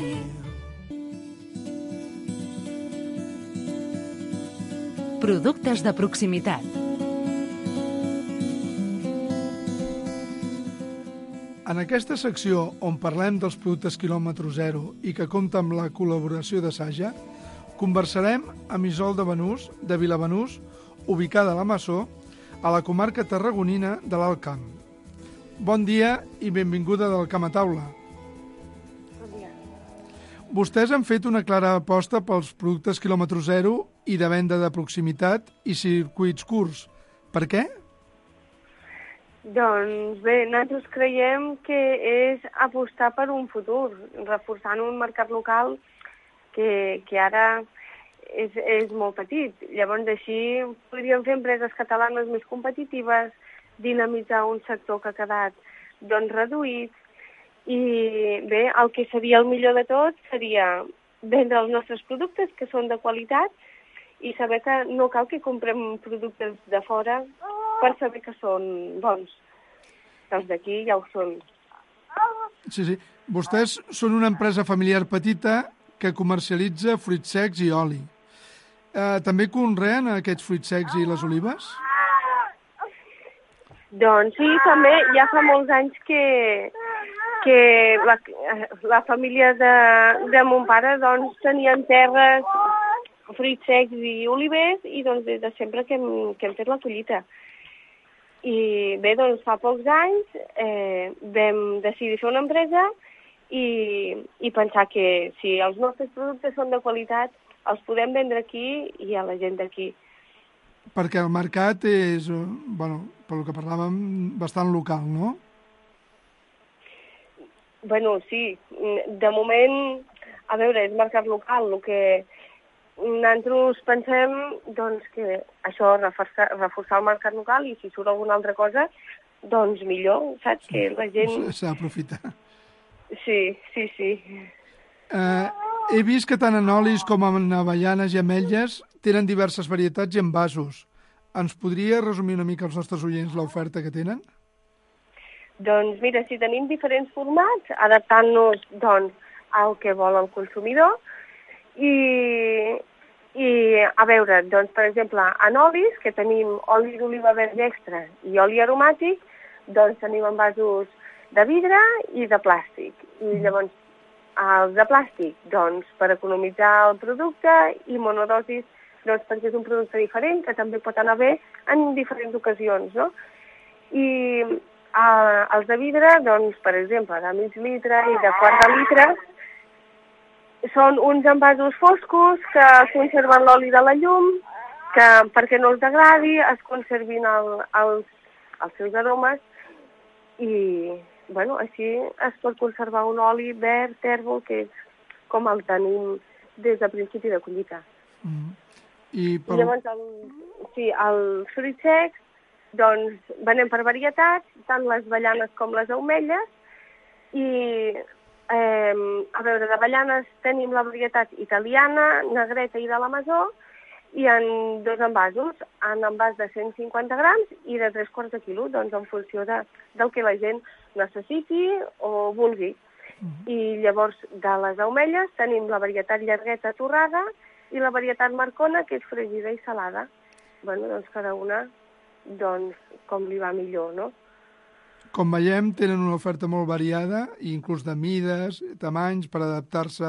Productes de proximitat. En aquesta secció, on parlem dels productes quilòmetre zero i que compta amb la col·laboració de Saja, conversarem amb Isolda Banús, de Vilabanús, ubicada a la Masó, a la comarca tarragonina de l'Alt Camp. Bon dia i benvinguda del Camp a Taula. Bon dia. Vostès han fet una clara aposta pels productes quilòmetre zero i de venda de proximitat i circuits curts. Per què? Doncs bé, nosaltres creiem que és apostar per un futur, reforçant un mercat local que, que ara és, és molt petit. Llavors, així podríem fer empreses catalanes més competitives, dinamitzar un sector que ha quedat doncs, reduït, i bé, el que seria el millor de tot seria vendre els nostres productes, que són de qualitat, i saber que no cal que comprem productes de fora per saber que són bons. Els d'aquí ja ho són. Sí, sí. Vostès són una empresa familiar petita que comercialitza fruits secs i oli. Eh, també conreen aquests fruits secs i les olives? Doncs sí, també ja fa molts anys que, que la, la família de, de mon pare doncs, tenien terres, fruits secs i olivers, i doncs des de sempre que hem, que hem fet la collita. I bé, doncs fa pocs anys eh, vam decidir fer una empresa i, i pensar que si els nostres productes són de qualitat, els podem vendre aquí i a la gent d'aquí. Perquè el mercat és, bueno, pel que parlàvem, bastant local, no? Bueno, sí. De moment, a veure, és mercat local. El que nosaltres pensem, doncs, que això, reforçar, reforçar el mercat local, i si surt alguna altra cosa, doncs millor, saps? Sí. Que la gent... S'ha d'aprofitar. Sí, sí, sí. Eh, he vist que tant en olis com en avellanes i ametlles tenen diverses varietats i envasos. Ens podria resumir una mica als nostres oients l'oferta que tenen? Doncs mira, si tenim diferents formats, adaptant-nos doncs, al que vol el consumidor, i, i a veure, doncs, per exemple, en olis, que tenim oli d'oliva verge extra i oli aromàtic, doncs tenim envasos de vidre i de plàstic. I llavors, els de plàstic, doncs, per economitzar el producte, i monodosis, doncs, perquè és un producte diferent, que també pot anar bé en diferents ocasions, no? I eh, els de vidre, doncs, per exemple, de mig litre i de quart de litre, són uns envasos foscos que conserven l'oli de la llum, que perquè no es degradi, es conservin el, els, els seus aromes, i bueno, així es pot conservar un oli verd, tèrbol, que és com el tenim des de principi de collita. Mm. I, per... I llavors, el, sí, els fruits secs, doncs, venem per varietats, tant les avellanes com les ametlles, i, eh, a veure, d'avellanes tenim la varietat italiana, negreta i de l'Amazó, i en dos envasos, en envàs de cent cinquanta grams i de tres quarts de quilo, doncs en funció de, del que la gent necessiti o vulgui. Mm-hmm. I llavors, de les ametlles, tenim la varietat llargueta torrada i la varietat marcona, que és fregida i salada. Bueno, doncs cada una, doncs, com li va millor, no? Com veiem, tenen una oferta molt variada, inclús de mides, tamanys, per adaptar-se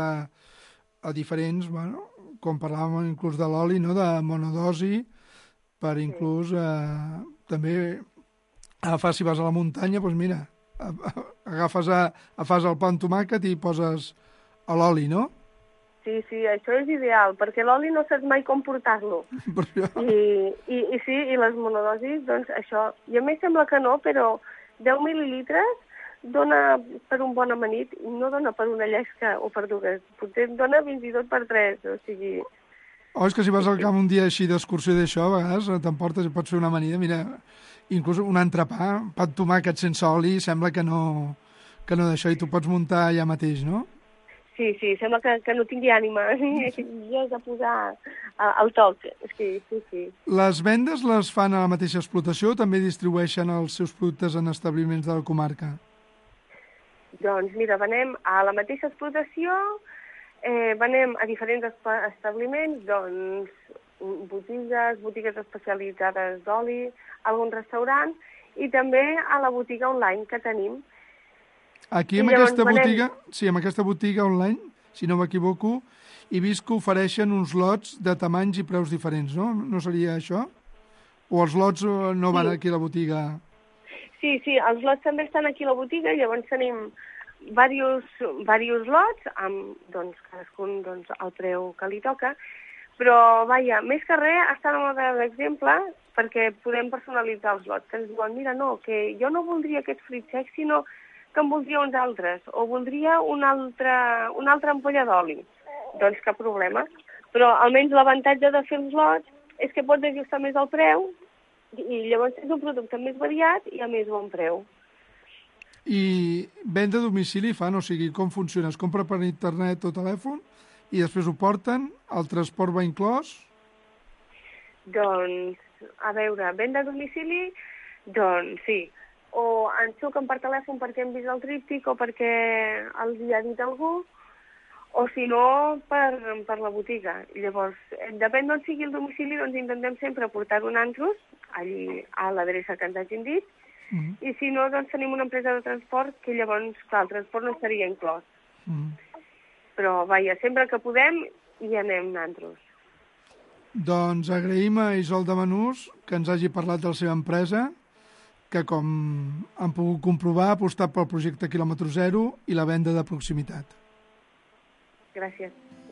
a diferents, bueno, com parlàvem inclús de l'oli, no?, de monodosi, per inclús eh, també agafar, si vas a la muntanya, doncs mira, agafes, a, agafes el pa amb tomàquet i poses a l'oli, no? Sí, sí, això és ideal, perquè l'oli no saps mai com portar-lo. I, i, I sí, i les monodosis, doncs això, i a més sembla que no, però deu mil·lilitres dona per un bon amanit, no dona per una llesca o per dues, potser dona fins i tot per tres, o sigui... Oh, és que si vas al camp un dia així d'excursió d'això, a vegades t'emportes i pots fer una amanida, mira, inclús un entrepà, pa de tomàquet sense oli, sembla que no, que no d'això, i tu pots muntar allà mateix, no? Sí, sí, sembla que, que no tingui ànima, jo has de posar el toc, sí, sí, sí. Les vendes les fan a la mateixa explotació o també distribueixen els seus productes en establiments de la comarca? Doncs mira, venem a la mateixa explotació, eh, venem a diferents establiments, doncs botigues, botigues especialitzades d'oli, algun restaurant, i també a la botiga online que tenim. Aquí, en aquesta botiga, sí, en aquesta botiga online, si no m'equivoco, he vist que ofereixen uns lots de tamanys i preus diferents, no? No seria això? O els lots no van aquí a la botiga? Sí, sí, els lots també estan aquí a la botiga, i llavors tenim diversos, diversos lots, amb doncs, cadascun doncs, el preu que li toca, però, vaja, més que res, estan a moda d'exemple, perquè podem personalitzar els lots, que ens diuen, mira, no, que jo no voldria aquests fruits secs, sinó que en voldria uns altres, o voldria una altra, una altra ampolla d'oli. Doncs cap problema. Però almenys l'avantatge de fer els lots és que pots ajustar més el preu, i llavors és un producte més variat i a més bon preu. I venda a domicili fan, o sigui, com funciona? Es compra per internet o telèfon i després ho porten? El transport va inclòs? Doncs, a veure, venda a domicili, doncs sí. O ens truquen per telèfon perquè hem vist el tríptic o perquè els hi ha dit algú, o si no, per, per la botiga. Llavors, depèn d'on sigui el domicili, doncs intentem sempre portar-ho a nosaltres, allí a l'adreça que ens hagin dit, mm. i si no, doncs tenim una empresa de transport que llavors, clar, el transport no estaria inclòs. Mm. Però, vaja, sempre que podem, hi anem nosaltres. Doncs agraïm a Isolda Manús que ens hagi parlat de la seva empresa, que, com han pogut comprovar, ha apostat pel projecte quilòmetre zero i la venda de proximitat. Gràcies.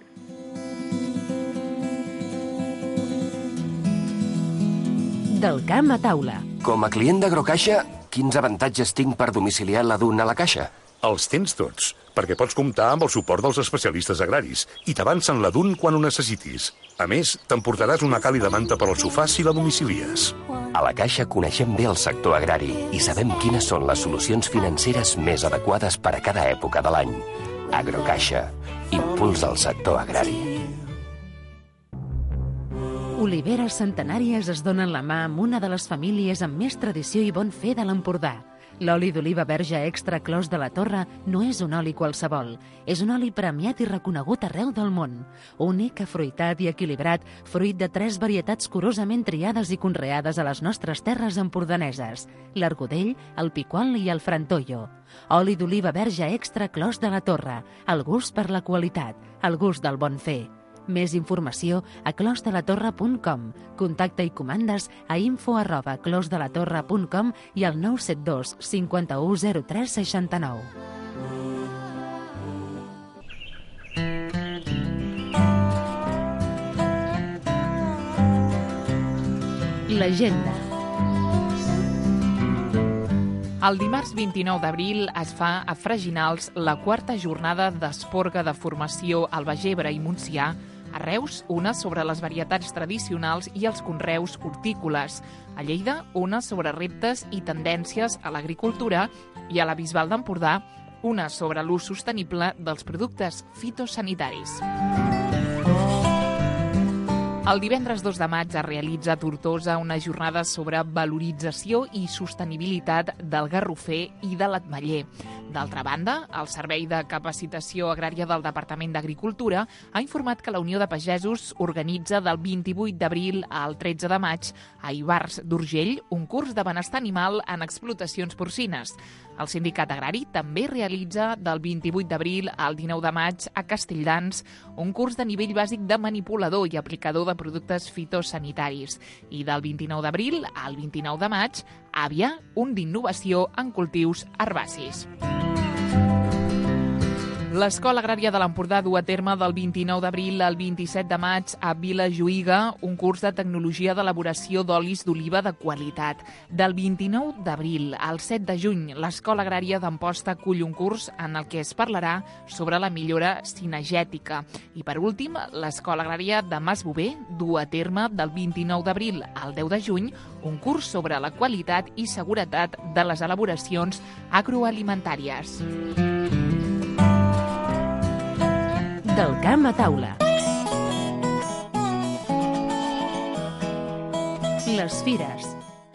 Del camp a taula. Com a client d'Agrocaixa, quins avantatges tinc per domiciliar la dun a la caixa? Els tens tots, perquè pots comptar amb el suport dels especialistes agraris i t'avancen la dun quan ho necessitis. A més, t'emportaràs una càlida manta per al sofà si la domicilies. A la Caixa coneixem bé el sector agrari i sabem quines són les solucions financeres més adequades per a cada època de l'any. Agrocaixa, impuls al sector agrari. Oliveres centenàries es donen la mà amb una de les famílies amb més tradició i bon fer de l'Empordà. L'oli d'oliva verge extra Clos de la Torre no és un oli qualsevol. És un oli premiat i reconegut arreu del món. Únic, afruitat i equilibrat, fruit de tres varietats curosament triades i conreades a les nostres terres empordaneses: l'argudell, el piquol i el frantollo. Oli d'oliva verge extra Clos de la Torre. El gust per la qualitat, el gust del bon fer. Més informació a clos de la torre punt com. Contacte i comandes a info arroba clos de la torre punt com i al nou set dos cinquanta-u zero tres seixanta-nou. L'agenda. El dimarts vint-i-nou d'abril es fa a Freginals la quarta jornada d'esporga de formació al Bagebre i Montsià. A Reus, una sobre les varietats tradicionals i els conreus hortícoles. A Lleida, una sobre reptes i tendències a l'agricultura. I a la Bisbal d'Empordà, una sobre l'ús sostenible dels productes fitosanitaris. El divendres dos de maig es realitza a Tortosa una jornada sobre valorització i sostenibilitat del garrofer i de l'ametller. D'altra banda, el Servei de Capacitació Agrària del Departament d'Agricultura ha informat que la Unió de Pagesos organitza del vint-i-vuit d'abril al tretze de maig a Ivars d'Urgell un curs de benestar animal en explotacions porcines. El Sindicat Agrari també realitza del vint-i-vuit d'abril al dinou de maig a Castelldans un curs de nivell bàsic de manipulador i aplicador de productes fitosanitaris. I del vint-i-nou d'abril al vint-i-nou de maig a Avià, un d'innovació en cultius herbacis. L'Escola Agrària de l'Empordà du a terme del vint-i-nou d'abril al vint-i-set de maig a Vilajuïga un curs de tecnologia d'elaboració d'olis d'oliva de qualitat. Del vint-i-nou d'abril al set de juny, l'Escola Agrària d'Amposta acull un curs en el que es parlarà sobre la millora cinegètica. I per últim, l'Escola Agrària de Masbové du a terme del vint-i-nou d'abril al deu de juny un curs sobre la qualitat i seguretat de les elaboracions agroalimentàries. Del camp a taula. Les fires.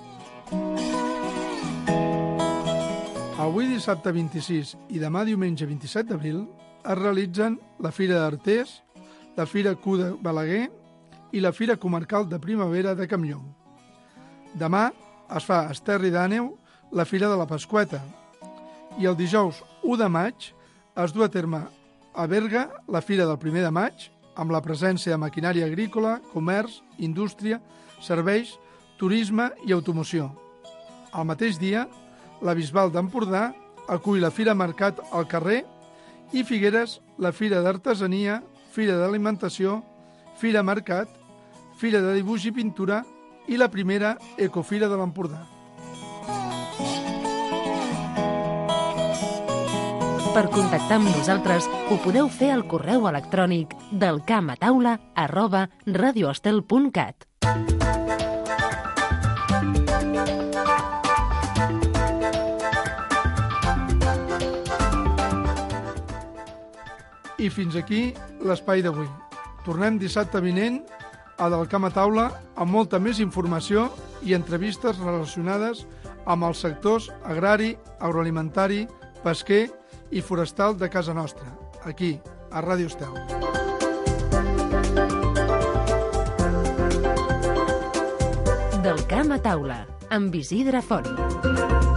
Avui dissabte vint-i-sis i demà diumenge vint-i-set d'abril es realitzen la Fira d'Artés, la Fira Q de Balaguer i la Fira Comarcal de Primavera de Campllong. Demà es fa a Esterri d'Àneu la Fira de la Pasqüeta i el dijous u de maig es du a terme a Berga la Fira del primer de maig amb la presència de maquinària agrícola, comerç, indústria, serveis, turisme i automoció. Al mateix dia, la Bisbal d'Empordà acull la Fira Mercat al carrer i Figueres la Fira d'Artesania, Fira d'Alimentació, Fira Mercat, Fira de Dibuix i Pintura i la primera Ecofira de l'Empordà. Per contactar amb nosaltres ho podeu fer al correu electrònic delcamataula arroba radioestel punt cat. I fins aquí l'espai d'avui. Tornem dissabte vinent a Del Camp a Taula amb molta més informació i entrevistes relacionades amb els sectors agrari, agroalimentari, pesquer i forestal de casa nostra, aquí, a Ràdio Estel. Del Camp a Taula, amb Isidre Font.